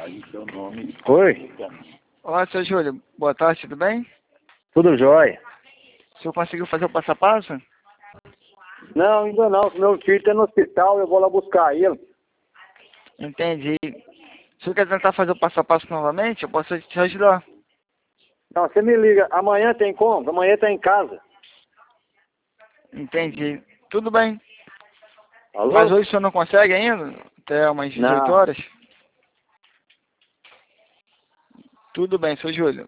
Oi, Olá, seu Júlio. Boa tarde, tudo bem? tudo jóia? O senhor conseguiu fazer o passo a passo? Não, ainda não. Meu filho está no hospital, eu vou lá buscar ele. Entendi. O senhor quer tentar fazer o passo a passo novamente? Eu posso te ajudar. Não, você me liga. Amanhã tem como? Amanhã tá em casa. Entendi. Tudo bem. Alô? Mas hoje o senhor não consegue ainda? Até umas 18 Não. horas? Tudo bem, seu Júlio.